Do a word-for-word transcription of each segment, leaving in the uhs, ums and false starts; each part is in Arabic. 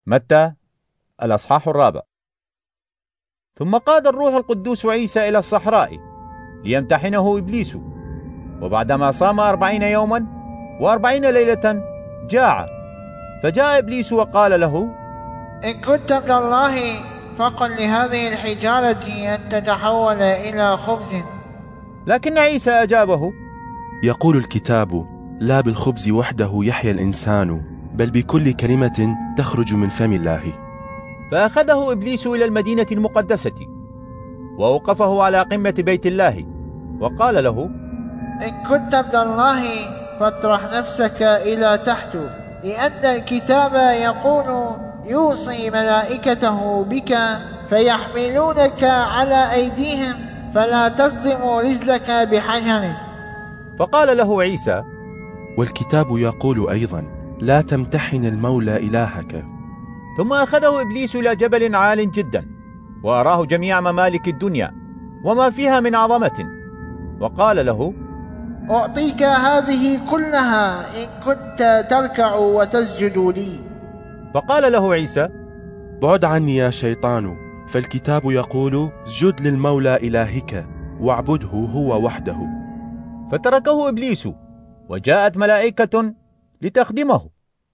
متى الأصحاح الرابع. ثم قاد الروح القدوس عيسى إلى الصحراء ليمتحنه إبليس، وبعدما صام أربعين يوما وأربعين ليلة جاع، فجاء إبليس وقال له: إن كنت ابن الله فقل لهذه الحجارة أن تتحول إلى خبز. لكن عيسى أجابه: يقول الكتاب: لا بالخبز وحده يحيا الإنسان، بل بكل كلمة تخرج من فم الله. فأخذه إبليس إلى المدينة المقدسة وأوقفه على قمة بيت الله وقال له: إن كنت ابن الله فاطرح نفسك إلى تحت، لأن الكتاب يقول: يوصي ملائكته بك فيحملونك على أيديهم فلا تصدم رجلك بحجر. فقال له عيسى: والكتاب يقول أيضا: لا تمتحن المولى إلهك. ثم أخذه إبليس إلى جبل عال جدا وأراه جميع ممالك الدنيا وما فيها من عظمة، وقال له: أعطيك هذه كلها إن كنت تركع وتسجد لي. فقال له عيسى: بعد عني يا شيطان، فالكتاب يقول: اسجد للمولى إلهك واعبده هو وحده. فتركه إبليس وجاءت ملائكة لتخدمه.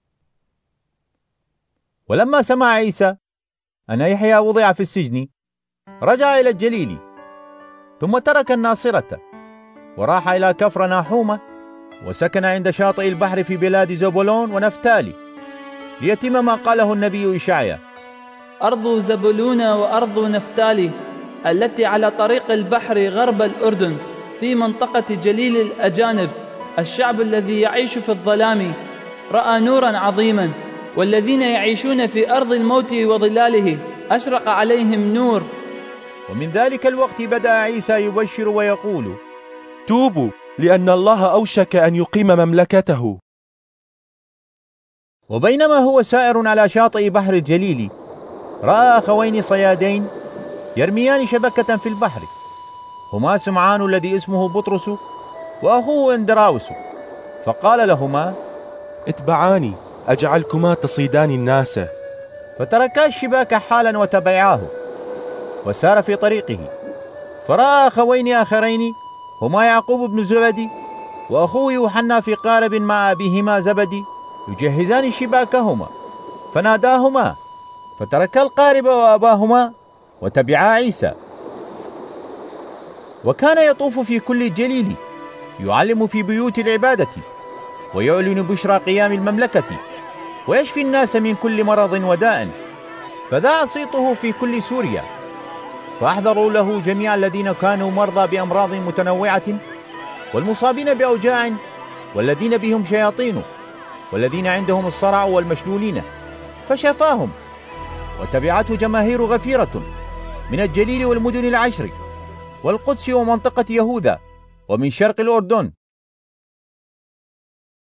ولما سمع عيسى أن يحيى وضع في السجن رجع إلى الجليل، ثم ترك الناصرة وراح إلى كفر ناحومة، وسكن عند شاطئ البحر في بلاد زبولون ونفتالي، ليتم ما قاله النبي إشعيا: أرض زبولون وأرض نفتالي التي على طريق البحر غرب الأردن، في منطقة جليل الأجانب، الشعب الذي يعيش في الظلام رأى نورا عظيما، والذين يعيشون في أرض الموت وظلاله أشرق عليهم نور. ومن ذلك الوقت بدأ عيسى يبشر ويقول: توبوا، لأن الله أوشك أن يقيم مملكته. وبينما هو سائر على شاطئ بحر الجليل رأى أخوين صيادين يرميان شبكة في البحر، هما سمعان الذي اسمه بطرس وأخوه اندراوس، فقال لهما: اتبعاني أجعلكما تصيدان الناس. فتركا الشباك حالا وتبعاه، وسار في طريقه، فرأى أخوين آخرين هما يعقوب بن زبدي وأخوه يوحنا في قارب مع أبيهما زبدي يجهزان شباكهما، فناداهما، فتركا القارب وأباهما وتبعا عيسى. وكان يطوف في كل الجليل يعلم في بيوت العبادة ويعلن بشرى قيام المملكة، ويشفي الناس من كل مرض وداء، فذاع صيته في كل سوريا. فأحضروا له جميع الذين كانوا مرضى بأمراض متنوعة والمصابين بأوجاع والذين بهم شياطين والذين عندهم الصرع والمشلولين، فشفاهم. وتبعته جماهير غفيرة من الجليل والمدن العشر والقدس ومنطقة يهوذا ومن شرق الأردن